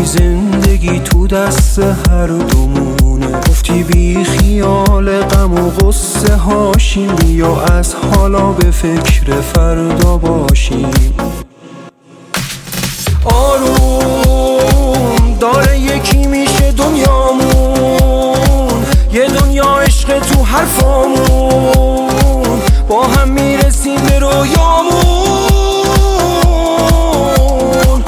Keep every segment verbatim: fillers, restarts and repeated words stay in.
زندگی تو دست هر دومونه. گفتی بی خیال غم و غصه هاشیم، بیا از حالا به فکر فردا باشیم. آروم داره یکی میشه دنیامون، یه دنیا عشق تو حرفامون، با هم میرسیم به رویامون.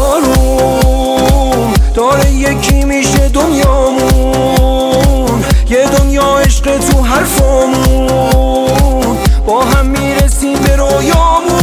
آروم داره یکی میشه دنیامون، یه دنیا عشق تو حرفامون، با هم میرسیم به رویامون.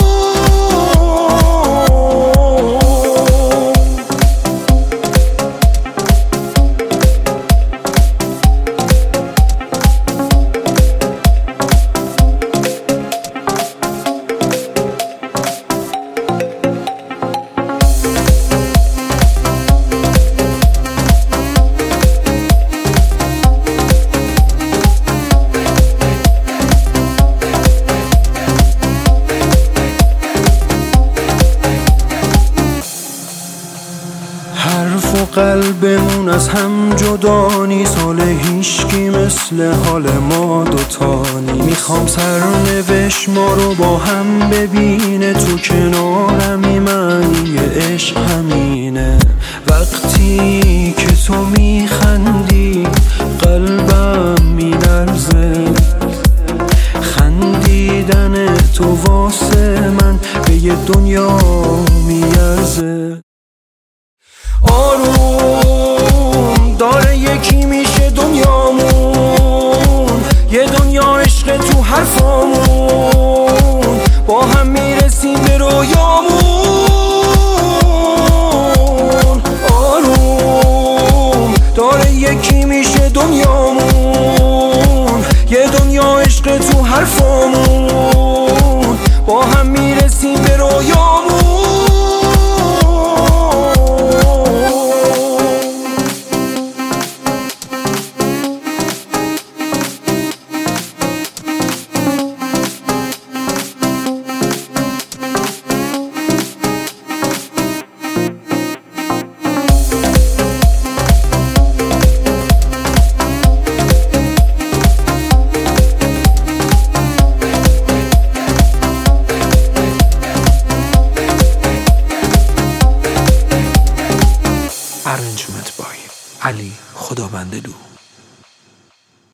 حرف و قلبمون از هم جدا نیست، حال هیچکی مثل حال ما دوتانی. میخوام سرنوشت ما رو با هم ببینه، تو کنارمی معنی عشق همینه. وقتی که تو میخندی قلبم میلرزه، خندیدن تو واسه من به یه دنیا میارزه. آروم داره یکی میشه دنیامون، یه دنیا عشق تو حرفامون، با هم میرسیم به رویامون. آروم داره یکی میشه دنیامون، یه دنیا عشق تو حرفامون، با هم میرسیم به رویامون. Arrangement by علی خدابندلو.